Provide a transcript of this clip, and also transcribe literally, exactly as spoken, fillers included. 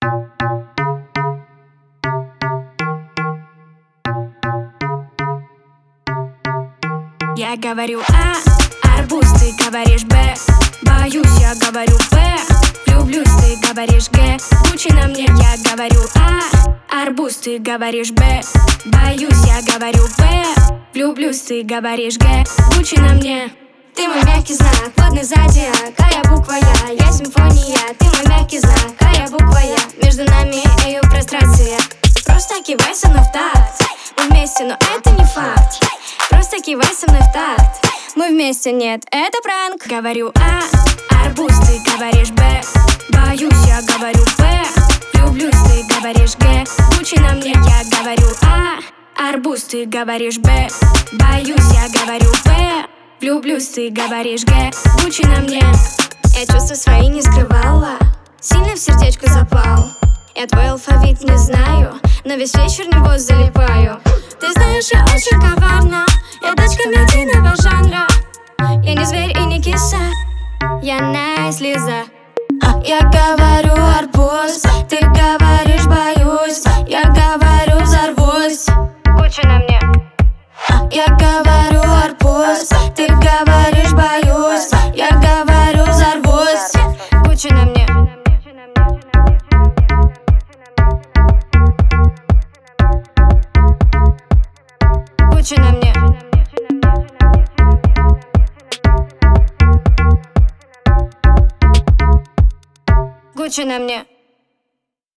Я говорю А, арбуз, ты говоришь Б. Боюсь, я говорю Б. Влюблюсь, ты говоришь Г. Гуччи на мне, я говорю А, арбуз, ты говоришь Б. Боюсь, я говорю Б. Влюблюсь, ты говоришь Г. Гуччи на мне. Ты мой мягкий знак, водный зодиак, а я буква Я, я симфония. Ты мой мягкий знак, а я буква Я. Между нами ее прострация. Просто кивай со мной в такт. Мы вместе, но это не факт. Просто кивай со мной в такт. Мы вместе, нет, это пранк. Говорю А, арбуз, ты говоришь Б. Боюсь, я говорю Б. Влюблюсь, ты говоришь Г. Гуччи на мне, я говорю А, арбуз, ты говоришь Б. Боюсь, я говорю Б. Влюблюсь, ты говоришь Г. Гуччи на мне. Я чувства свои не скрывала, сильно в сердечко запал. Я твой алфавит не знаю, но весь вечер в него залипаю. Ты знаешь, я очень коварна, я дочка медийного жанра. Я не зверь и не киса, я Найс Лиза. Я говорю арбуз, ты говоришь боюсь. Я говорю взорвусь. Гуччи на мне. Я говорю арбуз, ты говоришь боюсь. Я говорю взорвусь. Гуччи на мне. Гуччи на мне. Гуччи на мне.